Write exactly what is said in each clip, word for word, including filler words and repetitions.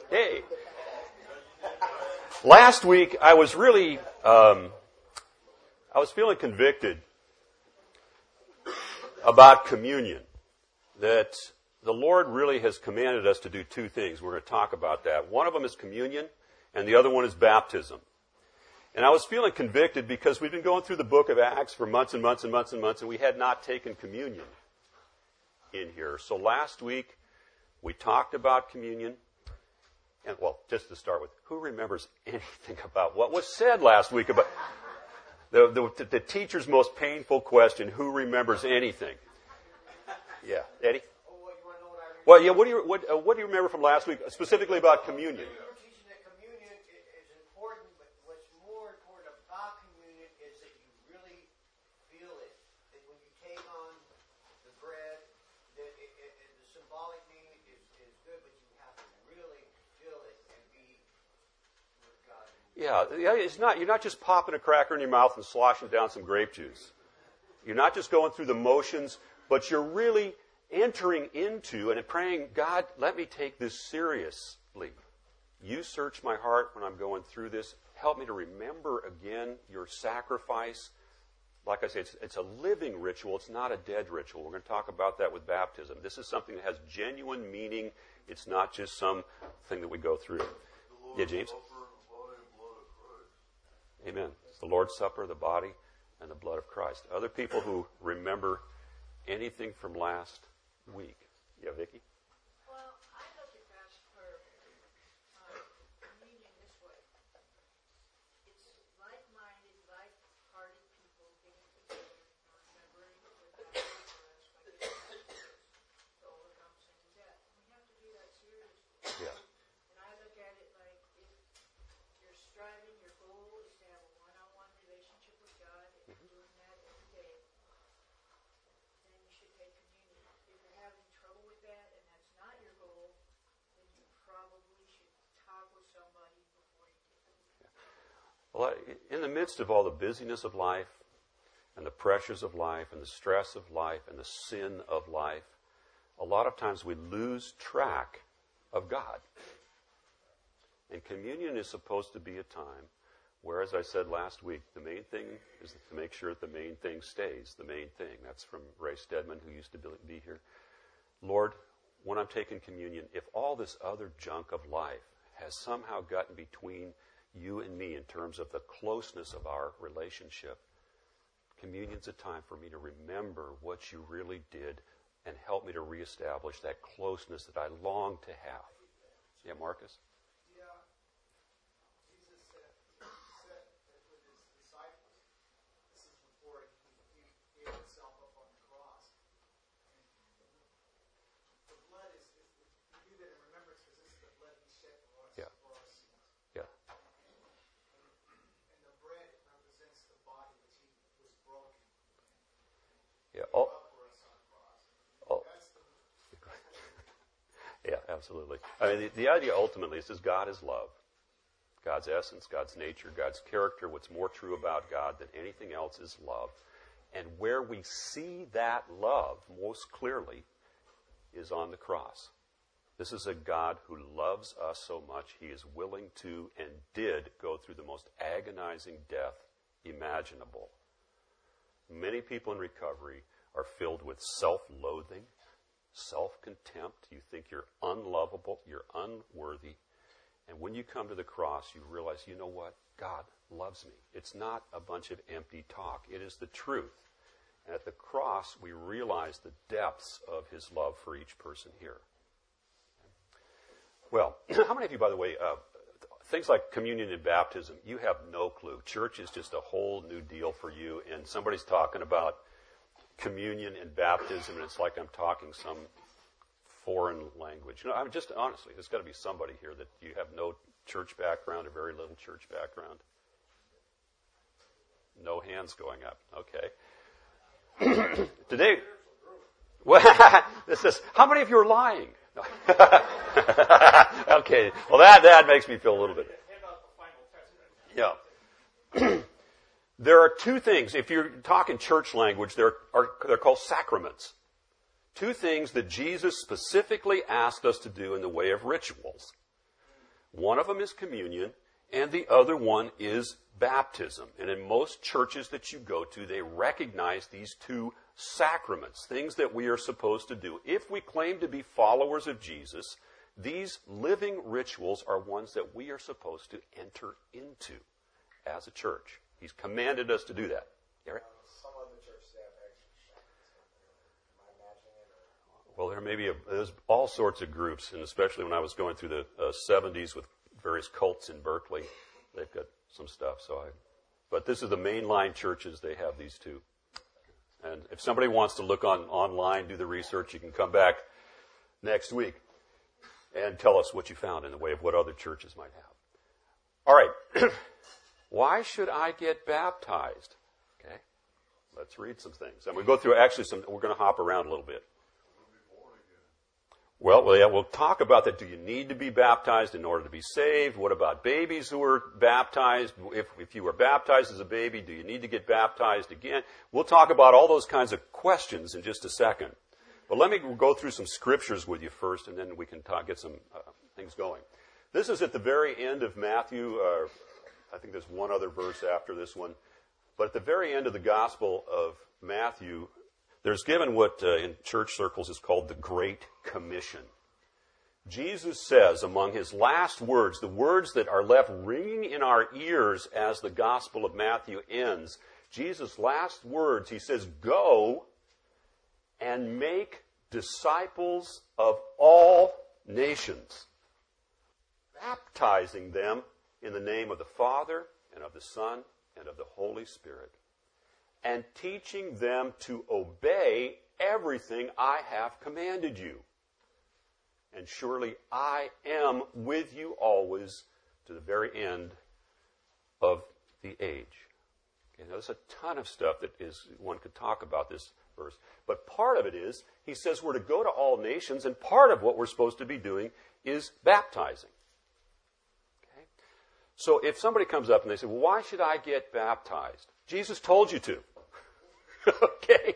Hey. Last week, I was really, um, I was feeling convicted about communion. That the Lord really has commanded us to do two things. We're going to talk about that. One of them is communion, and the other one is baptism. And I was feeling convicted because we've been going through the book of Acts for months and months and months and months, and we had not taken communion in here. So last week, we talked about communion. And, well, just to start with, who remembers anything about what was said last week about the, the, the teacher's most painful question, who remembers anything? Yeah, Eddie? Well, yeah, what do you, what, uh, what do you remember from last week, specifically about communion? Yeah, it's not, you're not just popping a cracker in your mouth and sloshing down some grape juice. You're not just going through the motions, but you're really entering into and praying, God, let me take this seriously. You search my heart when I'm going through this. Help me to remember again your sacrifice. Like I say, it's, it's a living ritual. It's not a dead ritual. We're going to talk about that with baptism. This is something that has genuine meaning. It's not just some thing that we go through. Yeah, James? Amen. It's the Lord's Supper, the body, and the blood of Christ. Other people who remember anything from last week. Yeah, Vicki? Well, I look at that for uh, communion this way. It's like-minded, like-hearted people getting together and remembering what God did for us by giving us to overcome sin and death. We have to do that seriously. Yeah. And I look at it like if you're striving, your goal is to have a one-on-one relationship with God, and you're doing that every day, then you should take communion. If you're having trouble with that and that's not your goal, then you probably should talk with somebody before you do it. Well, in the midst of all the busyness of life and the pressures of life and the stress of life and the sin of life, a lot of times we lose track of God. And communion is supposed to be a time where, as I said last week, the main thing is to make sure that the main thing stays the main thing. That's from Ray Stedman, who used to be here. Lord, when I'm taking communion, if all this other junk of life has somehow gotten between you and me in terms of the closeness of our relationship, communion's a time for me to remember what you really did and help me to reestablish that closeness that I long to have. Yeah, Marcus? Yeah. Oh. Oh. Yeah, absolutely. I mean, the, the idea ultimately is that God is love. God's essence, God's nature, God's character. What's more true about God than anything else is love. And where we see that love most clearly is on the cross. This is a God who loves us so much, he is willing to and did go through the most agonizing death imaginable. Many people in recovery are filled with self-loathing, self-contempt. You think you're unlovable, you're unworthy. And when you come to the cross, you realize, you know what? God loves me. It's not a bunch of empty talk. It is the truth. And at the cross, we realize the depths of his love for each person here. Well, how many of you, by the way, uh, things like communion and baptism, you have no clue. Church is just a whole new deal for you, and somebody's talking about communion and baptism, and it's like I'm talking some foreign language. You know, I'm just honestly, there's got to be somebody here that you have no church background or very little church background. No hands going up. Okay. Today, well, this is, how many of you are lying? Okay. Well, that, that makes me feel a little bit. Yeah. There are two things. If you're talking church language, there are, they're called sacraments. Two things that Jesus specifically asked us to do in the way of rituals. One of them is communion, and the other one is baptism. And in most churches that you go to, they recognize these two sacraments, things that we are supposed to do. If we claim to be followers of Jesus, these living rituals are ones that we are supposed to enter into as a church. He's commanded us to do that. Eric? Some other churches have extra sacraments. Am I imagining it? Or? Well, there may be a, there's all sorts of groups, and especially when I was going through the uh, seventies with various cults in Berkeley, they've got some stuff. So I, but this is the mainline churches. They have these two. And if somebody wants to look on online, do the research, you can come back next week and tell us what you found in the way of what other churches might have. All right. Why should I get baptized? Okay. Let's read some things. And we'll go through actually some, we're going to hop around a little bit. Well, well, yeah, we'll talk about that. Do you need to be baptized in order to be saved? What about babies who are baptized? If, if you were baptized as a baby, do you need to get baptized again? We'll talk about all those kinds of questions in just a second. But let me go through some scriptures with you first, and then we can talk, get some uh, things going. This is at the very end of Matthew. Uh, I think there's one other verse after this one. But at the very end of the Gospel of Matthew, there's given what uh, in church circles is called the Great Commission. Jesus says among his last words, the words that are left ringing in our ears as the Gospel of Matthew ends, Jesus' last words, he says, "Go and make disciples of all nations, baptizing them in the name of the Father and of the Son and of the Holy Spirit, and teaching them to obey everything I have commanded you. And surely I am with you always to the very end of the age." Okay, now there's a ton of stuff that is one could talk about this verse. But part of it is, he says we're to go to all nations, and part of what we're supposed to be doing is baptizing. Okay? So if somebody comes up and they say, "Well, why should I get baptized?" Jesus told you to. Okay?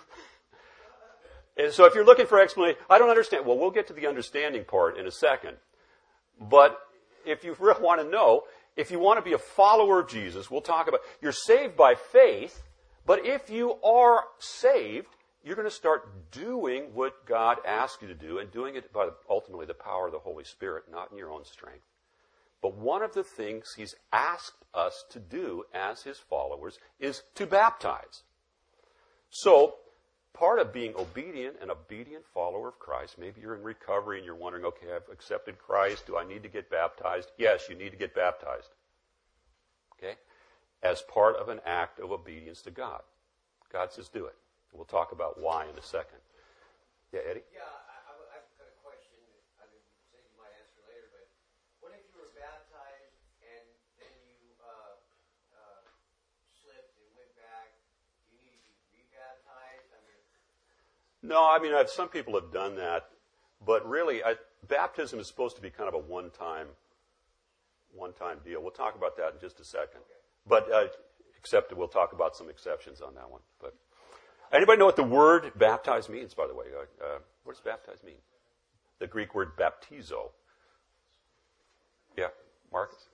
And so if you're looking for explanation, I don't understand. Well, we'll get to the understanding part in a second. But if you really want to know, if you want to be a follower of Jesus, we'll talk about, you're saved by faith, but if you are saved, you're going to start doing what God asks you to do, and doing it by ultimately the power of the Holy Spirit, not in your own strength. But one of the things he's asked us to do as his followers is to baptize. So, part of being obedient, an obedient follower of Christ, maybe you're in recovery and you're wondering, okay, I've accepted Christ. Do I need to get baptized? Yes, you need to get baptized. Okay? As part of an act of obedience to God. God says do it. We'll talk about why in a second. Yeah, Eddie? Yeah, I, I, I've got a question. I mean, you said you might answer later, but what if you were baptized and then you uh, uh, slipped and went back? Do you need to be rebaptized? I mean, No, I mean, I've, some people have done that, but really, I, baptism is supposed to be kind of a one-time, one-time deal. We'll talk about that in just a second. Okay. But uh, except we'll talk about some exceptions on that one. But anybody know what the word baptize means? By the way, uh, what does baptize mean? The Greek word baptizo. Yeah, Marcus.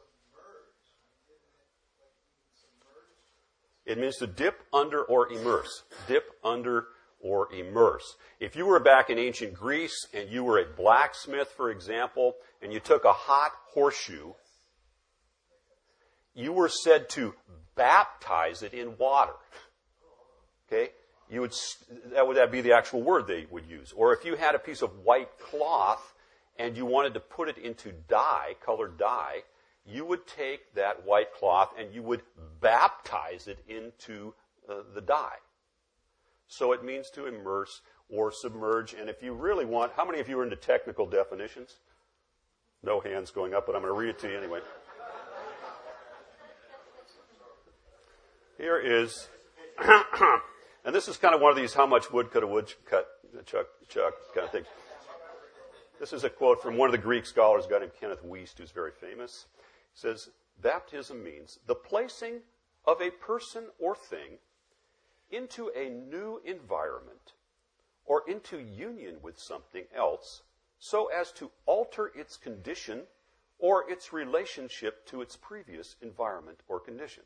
It means to dip under or immerse. Dip under or immerse. If you were back in ancient Greece and you were a blacksmith, for example, and you took a hot horseshoe, you were said to baptize it in water. Okay? You would, that would that be the actual word they would use. Or if you had a piece of white cloth and you wanted to put it into dye, colored dye, you would take that white cloth and you would baptize it into uh, the dye. So it means to immerse or submerge. And if you really want, how many of you are into technical definitions? No hands going up, but I'm going to read it to you anyway. Here is, and this is kind of one of these how much wood could a woodchuck chuck, chuck kind of things. This is a quote from one of the Greek scholars, a guy named Kenneth Wiest, who's very famous. He says, baptism means the placing of a person or thing into a new environment or into union with something else so as to alter its condition or its relationship to its previous environment or condition.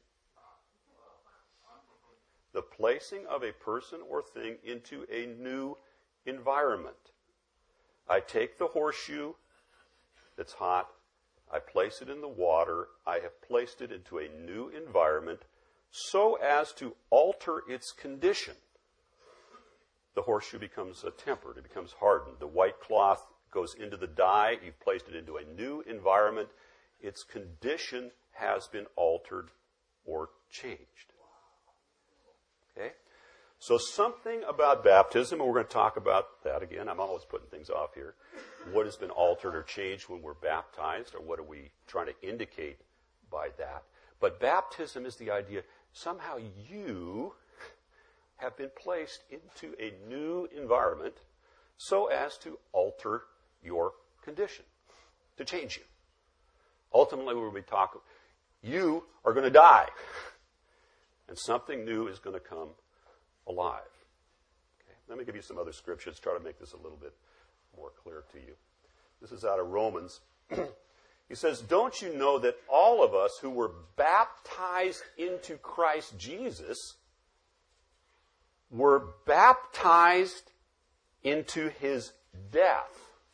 The placing of a person or thing into a new environment. I take the horseshoe that's hot, I place it in the water, I have placed it into a new environment so as to alter its condition. The horseshoe becomes uh, tempered, it becomes hardened. The white cloth goes into the dye, you've placed it into a new environment. Its condition has been altered or changed. Okay? So something about baptism, and we're going to talk about that again. I'm always putting things off here. What has been altered or changed when we're baptized, or what are we trying to indicate by that? But baptism is the idea, somehow you have been placed into a new environment so as to alter your condition, to change you. Ultimately, when we talk, you are going to die, and something new is going to come alive. Okay. Let me give you some other scriptures, try to make this a little bit more clear to you. This is out of Romans. He says, don't you know that all of us who were baptized into Christ Jesus were baptized into his death?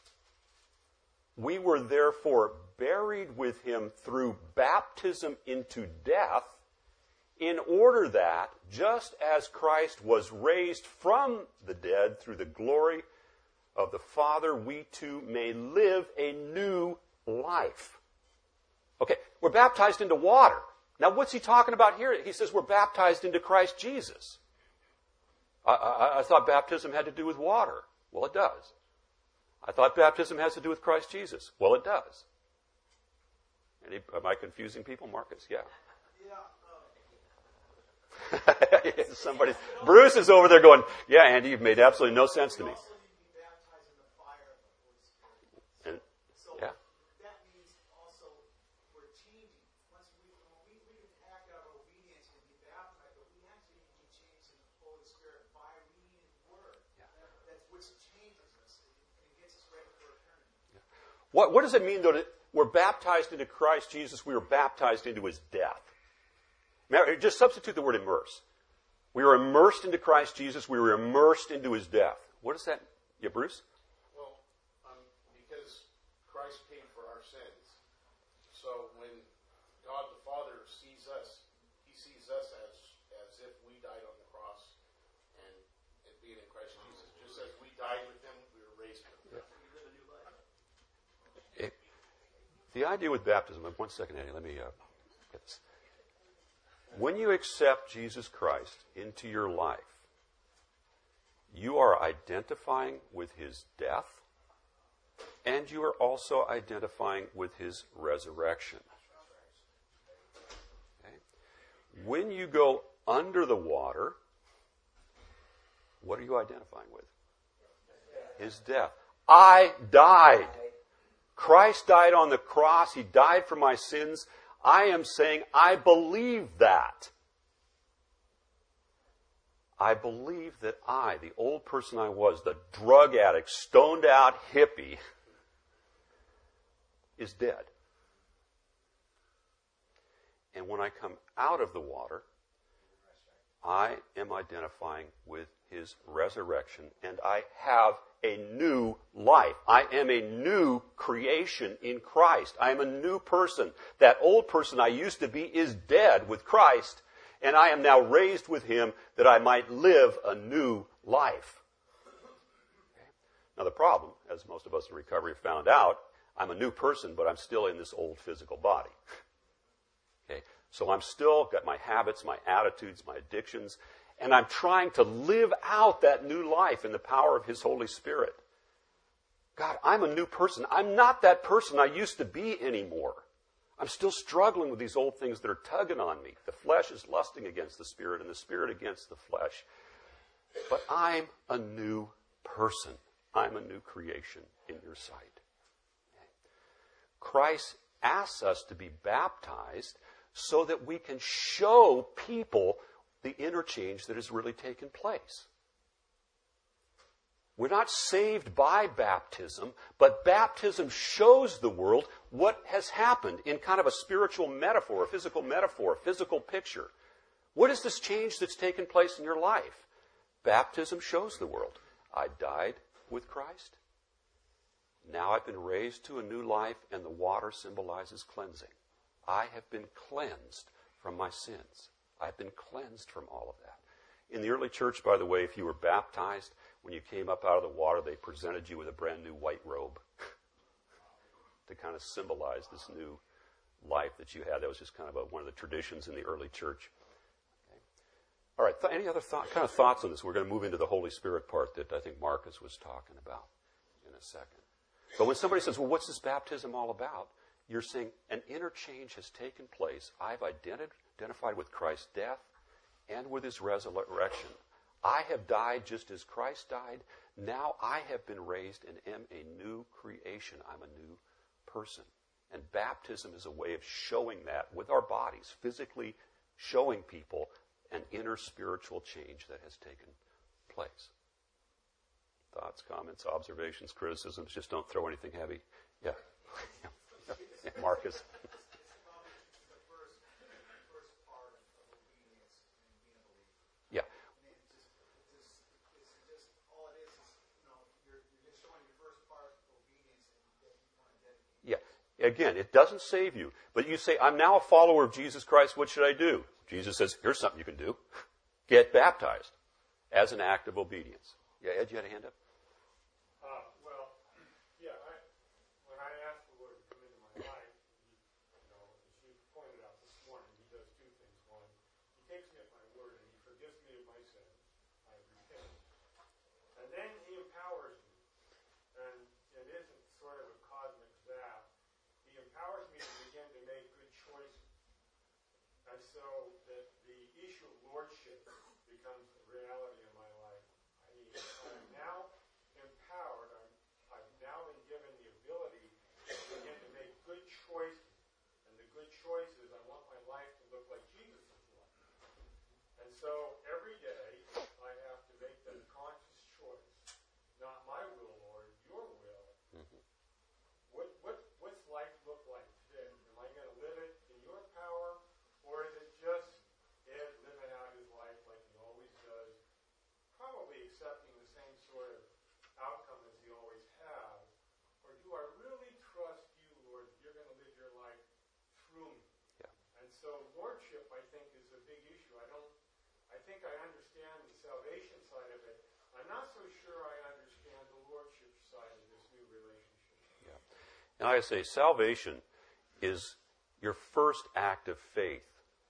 We were therefore buried with him through baptism into death, in order that, just as Christ was raised from the dead through the glory of the Father, we too may live a new life. Okay, we're baptized into water. Now, what's he talking about here? He says we're baptized into Christ Jesus. I, I, I thought baptism had to do with water. Well, it does. I thought baptism has to do with Christ Jesus. Well, it does. Any, am I confusing people? Marcus, yeah. Yeah. Somebody, Bruce is over there going, yeah, Andy, you've made absolutely no sense to me. Also, you can be baptized in the fire of the Holy Spirit. And, So yeah. that means also we're changing. Once we, we, we can act out of obedience and be baptized, but we actually can be changed in the Holy Spirit by reading His Word. Yeah. That, that's which changes us and it gets us ready for eternity. What, what does it mean, though, that we're baptized into Christ Jesus? We were baptized into his death. Now, just substitute the word immerse. We were immersed into Christ Jesus. We were immersed into his death. What is that? Yeah, Bruce? Well, um, because Christ paid for our sins. So when God the Father sees us, he sees us as, as if we died on the cross and it being in Christ Jesus. Just as we died with him, we were raised with him. We live a new life. It, the idea with baptism, one second, Eddie, let me uh, get this. When you accept Jesus Christ into your life, you are identifying with his death, and you are also identifying with his resurrection. Okay? When you go under the water, what are you identifying with? His death. I died. Christ died on the cross. He died for my sins. I am saying I believe that. I believe that I, the old person I was, the drug addict, stoned out hippie, is dead. And when I come out of the water, I am identifying with his resurrection, and I have a new life. I am a new creation in Christ. I am a new person. That old person I used to be is dead with Christ, and I am now raised with him that I might live a new life. Okay. Now the problem, as most of us in recovery have found out, I'm a new person, but I'm still in this old physical body. Okay. So I'm still got my habits, my attitudes, my addictions, and I'm trying to live out that new life in the power of his Holy Spirit. God, I'm a new person. I'm not that person I used to be anymore. I'm still struggling with these old things that are tugging on me. The flesh is lusting against the Spirit and the Spirit against the flesh. But I'm a new person. I'm a new creation in your sight. Christ asks us to be baptized so that we can show people the interchange that has really taken place. We're not saved by baptism, but baptism shows the world what has happened in kind of a spiritual metaphor, a physical metaphor, a physical picture. What is this change that's taken place in your life? Baptism shows the world. I died with Christ. Now I've been raised to a new life, and the water symbolizes cleansing. I have been cleansed from my sins. I've been cleansed from all of that. In the early church, by the way, if you were baptized, when you came up out of the water, they presented you with a brand new white robe to kind of symbolize this new life that you had. That was just kind of a, one of the traditions in the early church. Okay. All right, th- any other thought, kind of thoughts on this? We're going to move into the Holy Spirit part that I think Marcus was talking about in a second. But when somebody says, well, what's this baptism all about? You're saying an inner change has taken place. I've identi- identified with Christ's death and with his resurrection. I have died just as Christ died. Now I have been raised and am a new creation. I'm a new person. And baptism is a way of showing that with our bodies, physically showing people an inner spiritual change that has taken place. Thoughts, comments, observations, criticisms. Just don't throw anything heavy. Yeah. yeah. Marcus. Yeah. Yeah. Again, it doesn't save you. But you say, I'm now a follower of Jesus Christ. What should I do? Jesus says, here's something you can do. Get baptized as an act of obedience. Yeah, Ed, you had a hand up? Uh, well, yeah, I, when I asked the Lord to come into my life, he, you know, as you pointed out this morning, he does two things. One, he takes me at my word and he forgives me of my sins. I repent. And then he empowers me. And it isn't sort of a cosmic zap. He empowers me to begin to make good choices. And so that the issue of lordship becomes a reality in my life. I'm now empowered. I'm, I've now been given the ability to begin to make good choices. And the good choice is I want my life to look like Jesus' life. And so every day I have to make that conscious choice. Not my will, Lord, your will. Mm-hmm. What, what, what's life look like today? Am I going to live it in your power? Or is it just Ed living out his life like he always does? Probably accepting the same sort of outcome as he always has? Or do I really trust you, Lord, that you're going to live your life through me? Yeah. And so lordship, I think, is a big issue. I don't, I think I understand the salvation side of it. I'm not so sure I understand the lordship side of this new relationship. Yeah. And I say salvation is your first act of faith.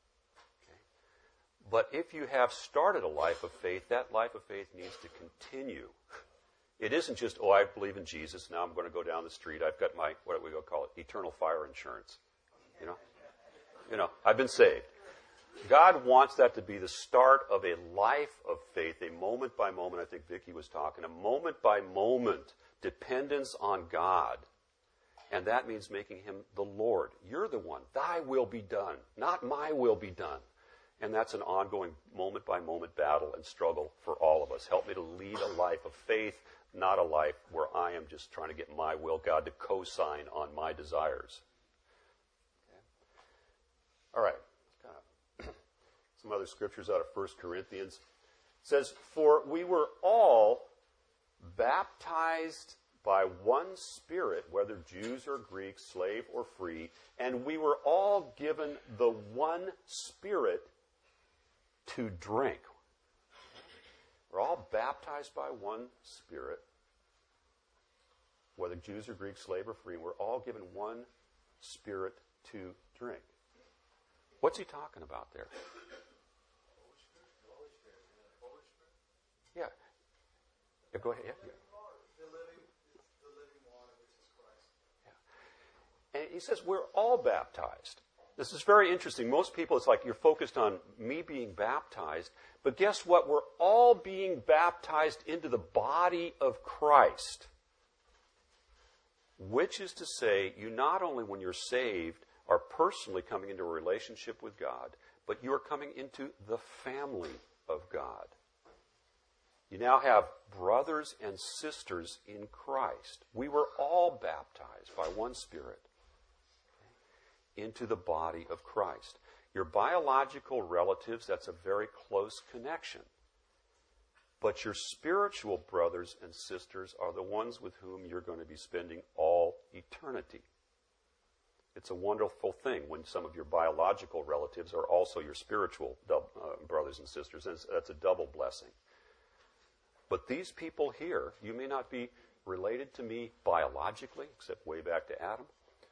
But if you have started a life of faith, that life of faith needs to continue. It isn't just, oh, I believe in Jesus, now I'm going to go down the street. I've got my, what do we go call it, eternal fire insurance. You know? You know, I've been saved. God wants that to be the start of a life of faith, a moment by moment, I think Vicki was talking, a moment by moment dependence on God. And that means making him the Lord. You're the one. Thy will be done, not my will be done. And that's an ongoing moment-by-moment battle and struggle for all of us. Help me to lead a life of faith, not a life where I am just trying to get my will, God, to co-sign on my desires. Okay. All right. Some other scriptures out of First Corinthians. It says, for we were all baptized by one Spirit, whether Jews or Greeks, slave or free, and we were all given the one Spirit to drink. We're all baptized by one Spirit, whether Jews or Greeks, slave or free, and we're all given one Spirit to drink. What's he talking about there? Yeah. Yeah, go ahead. Yeah. Yeah. And he says we're all baptized. This is very interesting. Most people, it's like you're focused on me being baptized. But guess what? We're all being baptized into the body of Christ. Which is to say, you not only, when you're saved, are personally coming into a relationship with God, but you are coming into the family of God. You now have brothers and sisters in Christ. We were all baptized by one Spirit into the body of Christ. Your biological relatives, that's a very close connection. But your spiritual brothers and sisters are the ones with whom you're going to be spending all eternity. It's a wonderful thing when some of your biological relatives are also your spiritual uh, brothers and sisters. And that's a double blessing. But these people here, you may not be related to me biologically, except way back to Adam.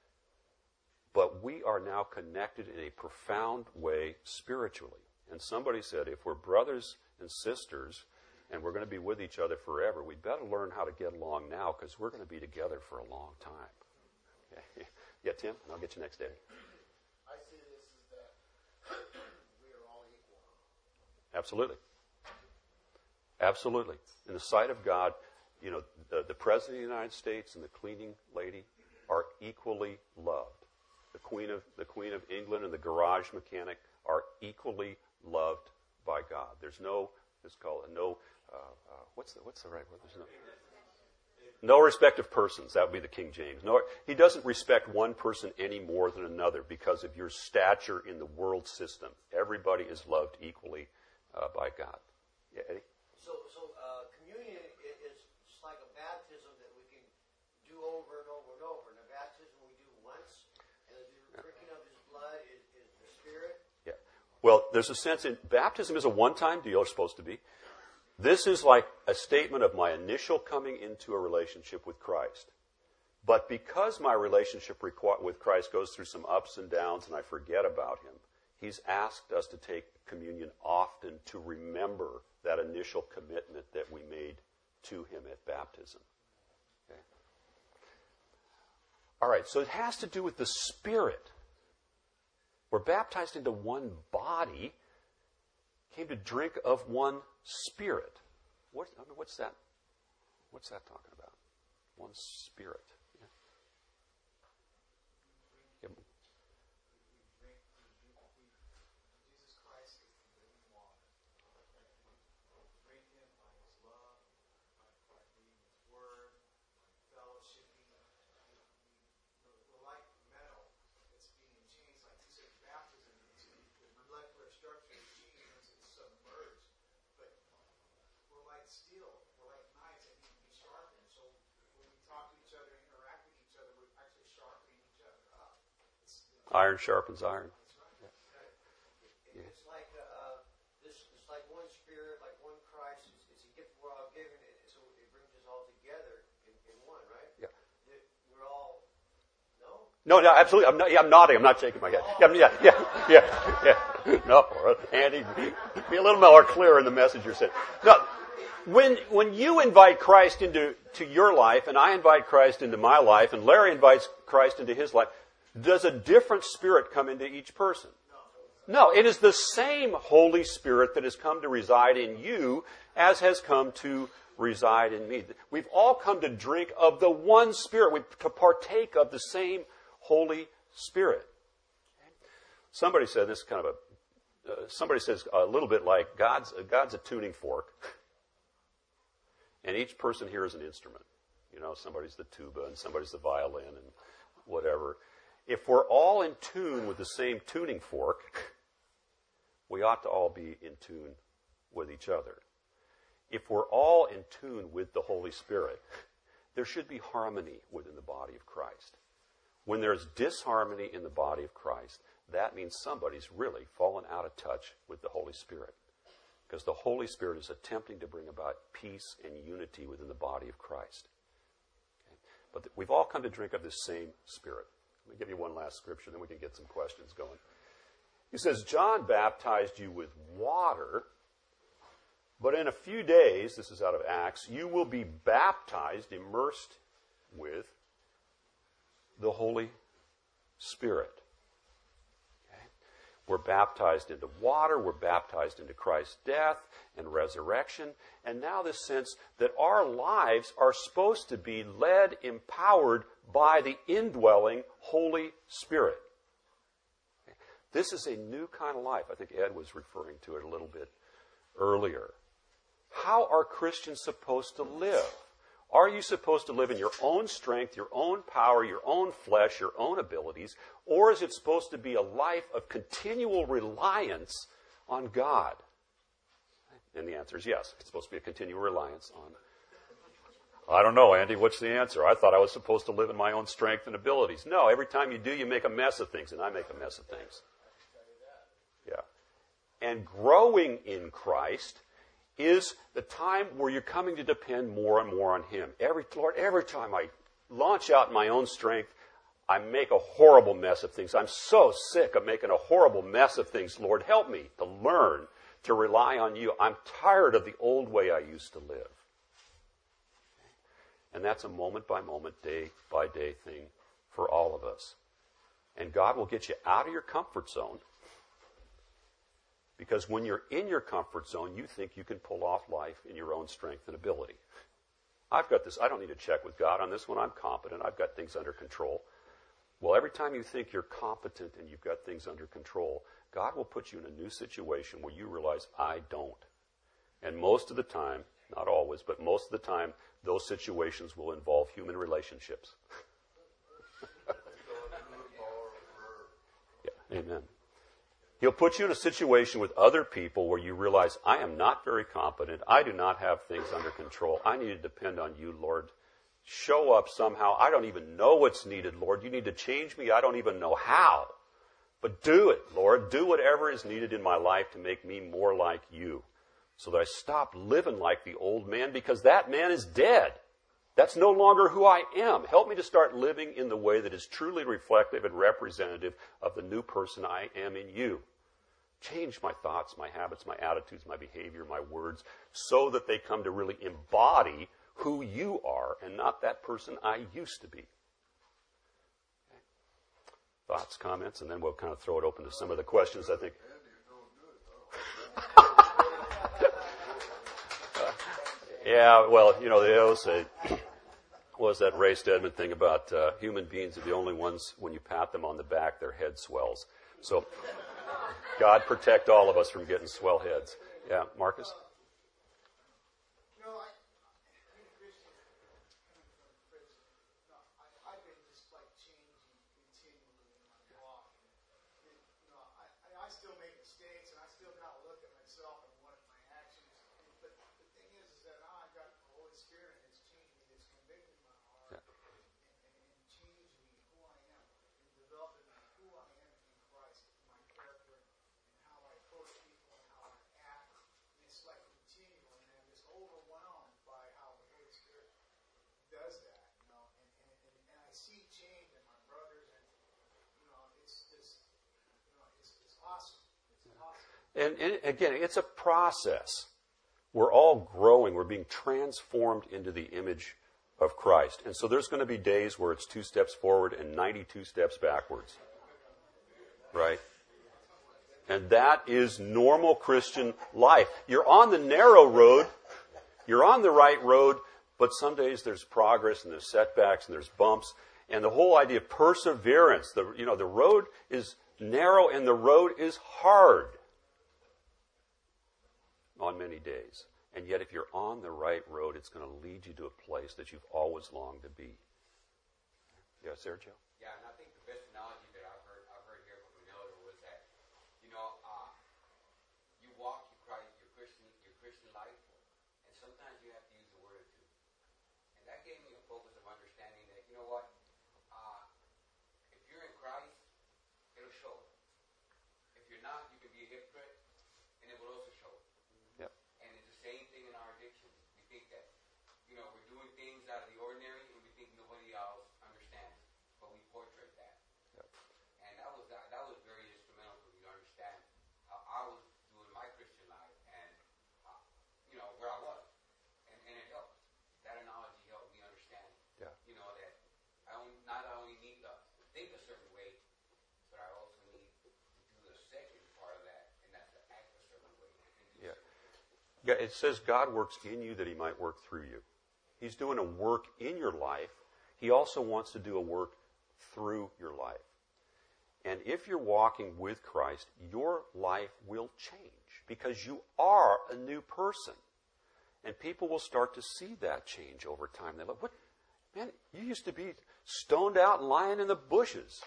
But we are now connected in a profound way spiritually. And somebody said, if we're brothers and sisters and we're going to be with each other forever, we better learn how to get along now because we're going to be together for a long time. Okay. Yeah, Tim? And I'll get you next, Eddie. I see this as that we are all equal. Absolutely. Absolutely. In the sight of God, you know, the, the President of the United States and the cleaning lady are equally loved. The Queen of the Queen of England and the garage mechanic are equally loved by God. There's no, it's called no, uh, uh, what's the what's the right word? There's no, no respect of persons. That would be the King James. No, he doesn't respect one person any more than another because of your stature in the world system. Everybody is loved equally uh, by God. Yeah, Eddie? So, so uh, communion i- is just like a baptism that we can do over and over and over. And a baptism we do once, and the drinking of his blood is, is the Spirit. Yeah. Well, there's a sense in baptism is a one-time deal, it's supposed to be. This is like a statement of my initial coming into a relationship with Christ. But because my relationship requ- with Christ goes through some ups and downs and I forget about him, he's asked us to take communion often to remember that initial commitment that we made to him at baptism. Okay. All right, so it has to do with the Spirit. We're baptized into one body, came to drink of one Spirit. What, I mean, what's that? What's that talking about? One Spirit. Yeah. Yeah. Jesus Christ is the living water. We drink him by his love, by, by reading his word, by fellowshipping. We, we, we're like metal that's being changed, like he said, baptism into the molecular structure of change once it's submerged. But we're like steel, we're like knives that need to be sharpened. So when we talk to each other, interact with each other, we're actually sharpening each other up. It's, Iron sharpens iron. It- It's like uh, this. It's like one Spirit, like one Christ. It's, it's a gift we're all given, and so it brings us all together in, in one, right? Yeah. That we're all no. No, no, absolutely. I'm, not, yeah, I'm nodding. I'm not shaking my head. Yeah, yeah, yeah, yeah. yeah. No, Andy, be a little more clear in the message you're saying. No, when when you invite Christ into to your life, and I invite Christ into my life, and Larry invites Christ into his life, does a different Spirit come into each person? No, it is the same Holy Spirit that has come to reside in you as has come to reside in me. We've all come to drink of the one Spirit, we, to partake of the same Holy Spirit. Somebody said this is kind of a, uh, somebody says a little bit like God's, uh, God's a tuning fork, and each person here is an instrument. You know, somebody's the tuba and somebody's the violin and whatever. If we're all in tune with the same tuning fork, we ought to all be in tune with each other. If we're all in tune with the Holy Spirit, there should be harmony within the body of Christ. When there's disharmony in the body of Christ, that means somebody's really fallen out of touch with the Holy Spirit. Because the Holy Spirit is attempting to bring about peace and unity within the body of Christ. Okay? But th- we've all come to drink of this same Spirit. Let me give you one last scripture, then we can get some questions going. He says, John baptized you with water, but in a few days, this is out of Acts, you will be baptized, immersed with the Holy Spirit. Okay? We're baptized into water, we're baptized into Christ's death and resurrection, and now this sense that our lives are supposed to be led, empowered by the indwelling Holy Spirit. This is a new kind of life. I think Ed was referring to it a little bit earlier. How are Christians supposed to live? Are you supposed to live in your own strength, your own power, your own flesh, your own abilities? Or is it supposed to be a life of continual reliance on God? And the answer is yes. It's supposed to be a continual reliance on I don't know, Andy, what's the answer? I thought I was supposed to live in my own strength and abilities. No, every time you do, you make a mess of things, and I make a mess of things. Yeah. And growing in Christ is the time where you're coming to depend more and more on Him. Every Lord, every time I launch out in my own strength, I make a horrible mess of things. I'm so sick of making a horrible mess of things. Lord, help me to learn to rely on You. I'm tired of the old way I used to live. And that's a moment-by-moment, day-by-day thing for all of us. And God will get you out of your comfort zone, because when you're in your comfort zone, you think you can pull off life in your own strength and ability. I've got this. I don't need to check with God on this one. I'm competent. I've got things under control. Well, every time you think you're competent and you've got things under control, God will put you in a new situation where you realize, I don't. And most of the time, not always, but most of the time, those situations will involve human relationships. Yeah, amen. He'll put you in a situation with other people where you realize, I am not very competent. I do not have things under control. I need to depend on You, Lord. Show up somehow. I don't even know what's needed, Lord. You need to change me. I don't even know how. But do it, Lord. Do whatever is needed in my life to make me more like You, so that I stop living like the old man, because that man is dead. That's no longer who I am. Help me to start living in the way that is truly reflective and representative of the new person I am in You. Change my thoughts, my habits, my attitudes, my behavior, my words, so that they come to really embody who You are and not that person I used to be. Okay. Thoughts, comments, and then we'll kind of throw it open to some of the questions, I think. Yeah, well, you know, they always say, what was that Ray Stedman thing about uh, human beings are the only ones, when you pat them on the back, their head swells. So, God protect all of us from getting swell heads. Yeah, Marcus? You know, I, being a Christian, coming from prison, you know, I, I've been just like changing continually in my walk. And, you know, I, I still make mistakes, and I still kind of look at myself and what my actions. But the thing is, is that now I've got the Holy Spirit, and it's changed me, it's convicted my heart, yeah. and, and, and changed me who I am, and developing who I am in Christ, my character, and how I approach people, and how I act. And it's like continual, and I'm just overwhelmed by how the Holy Spirit does that, you know. And, and, and, and I see change in my brothers, and you know, it's just, you know, it's, it's awesome. It's awesome. And, and again, it's a process. We're all growing. We're being transformed into the image of Christ. And so there's going to be days where it's two steps forward and ninety-two steps backwards. Right? And that is normal Christian life. You're on the narrow road. You're on the right road. But some days there's progress and there's setbacks and there's bumps. And the whole idea of perseverance, the, you know, the road is narrow and the road is hard on many days. And yet if you're on the right road, it's going to lead you to a place that you've always longed to be. Yeah, Sergio? Yeah, and I think the best analogy that I've heard, I've heard here from an elder was that, you know, uh, you walk your, Christ, your Christian your Christian life, and sometimes you have to use a word or two. And that gave me a focus of understanding that, you know what, uh, if you're in Christ, it'll show. If you're not, you can be a hypocrite, and it will also show. Yep. And it's the same thing in our addictions. We think that, you know, we're doing things out of the ordinary, and we think nobody else understands, but we portray that. Yep. And that was that, that was very instrumental for me to understand how I was doing my Christian life, and uh, you know where I was, and, and it helped. That analogy helped me understand. Yeah. You know that I only, not only need to think a certain way, but I also need to do the second part of that, and that's to act a certain way. Yeah. Yeah, it says God works in you that He might work through you. He's doing a work in your life. He also wants to do a work through your life. And if you're walking with Christ, your life will change because you are a new person. And people will start to see that change over time. They're like, what? Man, you used to be stoned out and lying in the bushes.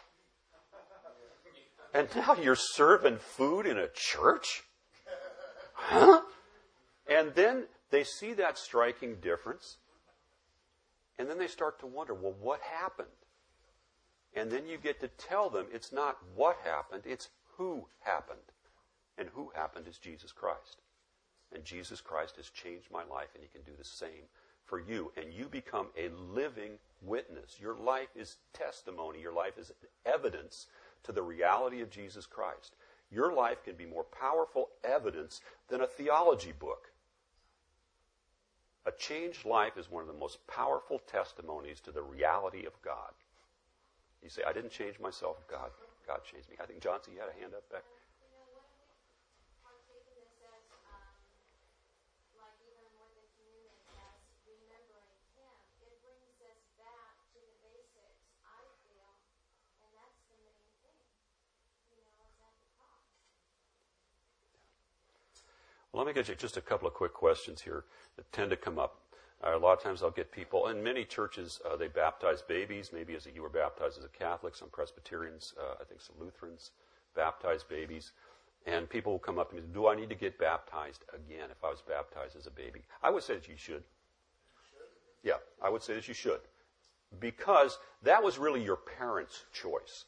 And now you're serving food in a church? Huh? And then they see that striking difference. And then they start to wonder, well, what happened? And then you get to tell them it's not what happened, it's who happened. And who happened is Jesus Christ. And Jesus Christ has changed my life, and he can do the same for you. And you become a living witness. Your life is testimony. Your life is evidence to the reality of Jesus Christ. Your life can be more powerful evidence than a theology book. A changed life is one of the most powerful testimonies to the reality of God. You say, I didn't change myself. God, God changed me. I think, Johnson, you had a hand up back. You know, what we partake in this as, um, like even more than communion, as remembering Him, it brings us back to the basics, I feel, and that's the main thing, you know, is at the cross. Well, let me get you just a couple of quick questions here that tend to come up. Uh, a lot of times I'll get people, in many churches, uh, they baptize babies. Maybe as a, you were baptized as a Catholic. Some Presbyterians, uh, I think some Lutherans, baptize babies. And people will come up to me and say, do I need to get baptized again if I was baptized as a baby? I would say that you should. Yeah, I would say that you should. Because that was really your parents' choice.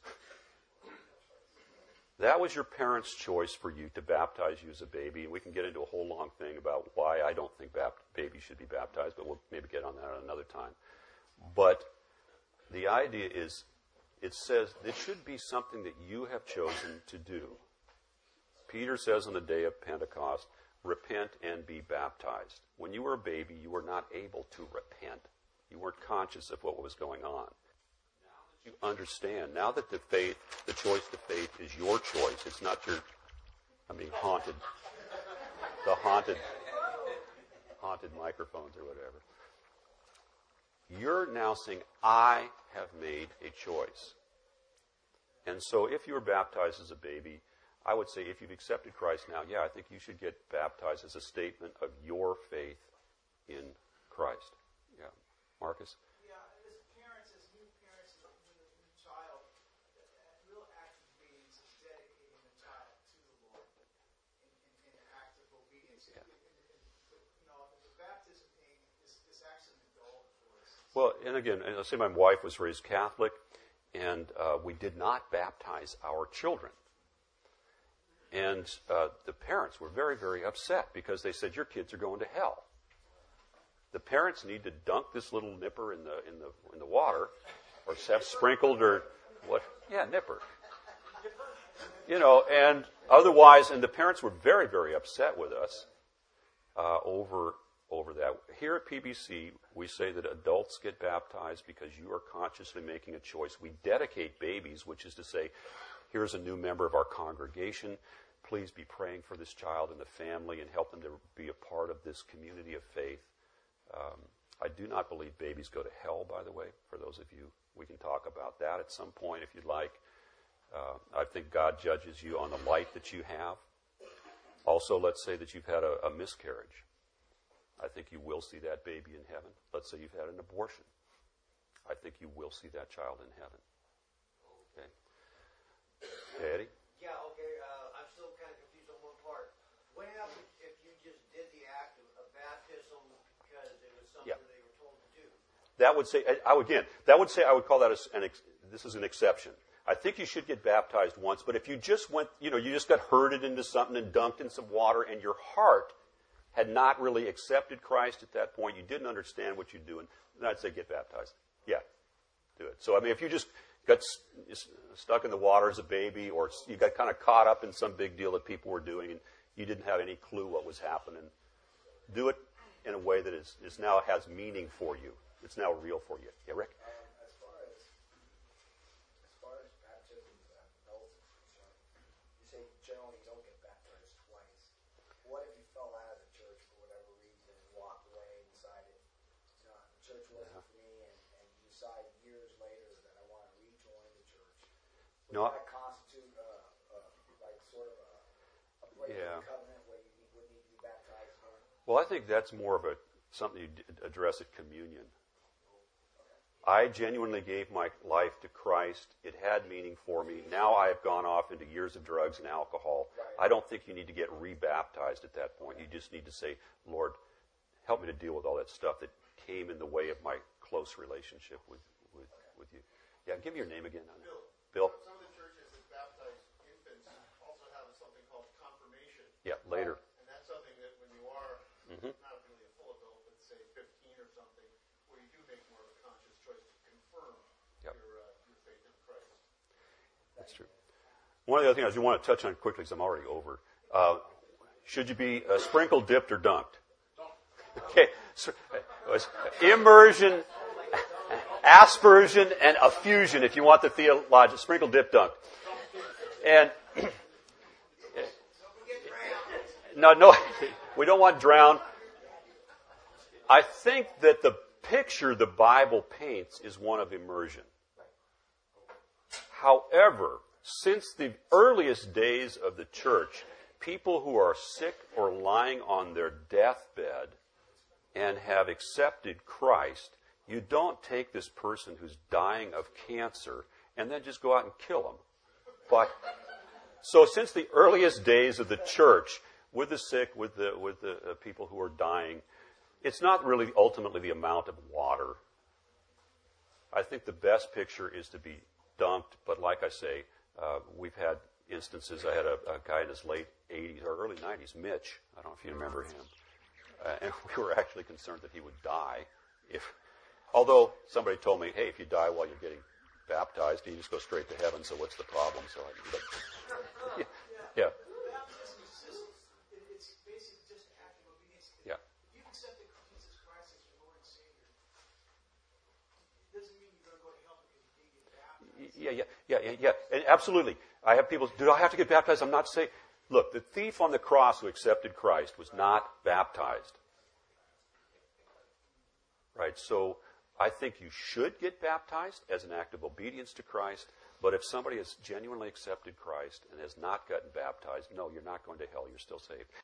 That was your parents' choice for you to baptize you as a baby. And we can get into a whole long thing about why I don't think bap- babies should be baptized, but we'll maybe get on that at another time. But the idea is, it says it should be something that you have chosen to do. Peter says on the day of Pentecost, repent and be baptized. When you were a baby, you were not able to repent. You weren't conscious of what was going on. You understand. Now that the faith, the choice to faith is your choice, it's not your, I mean, haunted, the haunted, haunted microphones or whatever. You're now saying, I have made a choice. And so if you were baptized as a baby, I would say if you've accepted Christ now, yeah, I think you should get baptized as a statement of your faith in Christ. Yeah. Marcus? Well, and again, and I'll say my wife was raised Catholic, and uh, we did not baptize our children. And uh, the parents were very, very upset because they said, your kids are going to hell. The parents need to dunk this little nipper in the in the in the water, or have sprinkled, or what? Yeah, nipper. You know, and otherwise, and the parents were very, very upset with us uh, over. over that. Here at P B C, we say that adults get baptized because you are consciously making a choice. We dedicate babies, which is to say, here's a new member of our congregation. Please be praying for this child and the family and help them to be a part of this community of faith. Um, I do not believe babies go to hell, by the way. For those of you, we can talk about that at some point if you'd like. Uh, I think God judges you on the light that you have. Also, let's say that you've had a, a miscarriage. I think you will see that baby in heaven. Let's say you've had an abortion. I think you will see that child in heaven. Okay. Okay, Eddie? Yeah, okay. Uh, I'm still kind of confused on one part. What happens if you just did the act of, of baptism because it was something Yeah. they were told to do? That would say, I, I would, again, that would say I would call that a, an ex, this is an exception. I think you should get baptized once, but if you just went, you know, you just got herded into something and dunked in some water and your heart had not really accepted Christ at that point, you didn't understand what you're doing, then I'd say get baptized. Yeah, do it. So, I mean, if you just got s- stuck in the water as a baby, or you got kind of caught up in some big deal that people were doing and you didn't have any clue what was happening, do it in a way that is, is now has meaning for you. It's now real for you. Yeah, Rick? Um, as far as as far as baptism of adults is concerned, you say generally you don't get baptized twice. What if you fell out of the church for whatever reason and walked away and decided, you know, the church wasn't for me, and, and you decide years later that I want to rejoin the church? Would No. that constitute uh, uh, like sort of a, a break Yeah. of the covenant where you need, would need to be baptized again? Well, I think that's more of a something you d- address at communion. I genuinely gave my life to Christ. It had meaning for me. Now I have gone off into years of drugs and alcohol. I don't think you need to get rebaptized at that point. You just need to say, Lord, help me to deal with all that stuff that came in the way of my close relationship with, with, with you. Yeah, give me your name again. Bill. Bill? Some of the churches that baptize infants also have something called confirmation. Yeah, later. And that's something that when you are Mm-hmm. not really a full adult, but say fifteen or something, where you do make more of a conscious choice to confirm Yep. your, uh, your faith in Christ. That's true. One of the other things I want to touch on quickly, because I'm already over. Uh, should you be uh, sprinkled, dipped, or dunked? Okay. So, uh, immersion, aspersion, and effusion, if you want the theological. Sprinkle, dip, dunked. And no, no, we don't want drowned. I think that the picture the Bible paints is one of immersion. However, since the earliest days of the church, people who are sick or lying on their deathbed and have accepted Christ, you don't take this person who's dying of cancer and then just go out and kill him. But so since the earliest days of the church, with the sick, with the with the uh, people who are dying, it's not really ultimately the amount of water. I think the best picture is to be dunked, but like I say, uh, we've had instances. I had a, a guy in his late eighties or early nineties, Mitch. I don't know if you remember him. Uh, and we were actually concerned that he would die. If, although somebody told me, hey, if you die while you're getting baptized, you just go straight to heaven, so what's the problem? So I, but, yeah. yeah. Baptism is just, it- it's basically just an act of obedience. Yeah. If you've accepted Jesus Christ as your Lord and Savior, it doesn't mean you're going to go to hell because you didn't get baptized. Yeah, yeah, yeah, yeah, yeah. And absolutely. I have people, do I have to get baptized? I'm not saying, look, the thief on the cross who accepted Christ was not baptized. Right? So I think you should get baptized as an act of obedience to Christ. But if somebody has genuinely accepted Christ and has not gotten baptized, no, you're not going to hell. You're still saved.